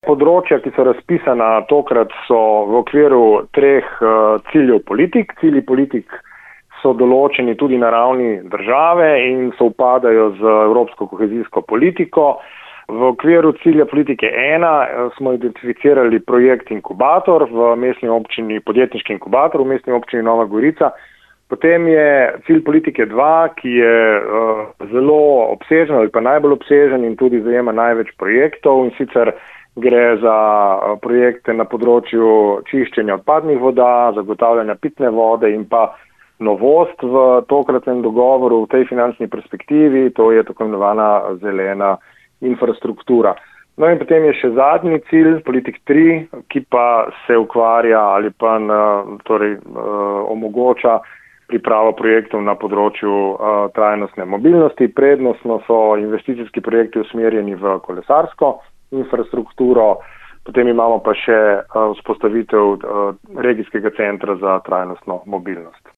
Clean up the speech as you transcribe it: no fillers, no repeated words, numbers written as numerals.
področja, ki so razpisana tokrat, so v okviru 3 ciljev politik. Cilji politik so določeni tudi na ravni države in sovpadajo z evropsko kohezijsko politiko. V okviru cilja politike 1 smo identificirali projekt Inkubator v mestni občini, podjetniški inkubator v mestni občini Nova Gorica. Potem je cilj politike 2, ki je zelo obsežen ali pa najbolj obsežen in tudi zajema največ projektov, in sicer gre za projekte na področju čiščenja odpadnih voda, zagotavljanja pitne vode in pa novost v tokratnem dogovoru v tej finančni perspektivi, to je tako imenovana zelena infrastruktura. No in potem je še zadnji cilj, politik 3, ki pa se ukvarja ali pa omogoča pripravo projektov na področju trajnostne mobilnosti. Prednostno so investicijski projekti usmerjeni v kolesarsko infrastrukturo, potem imamo pa še vzpostavitev regijskega centra za trajnostno mobilnost.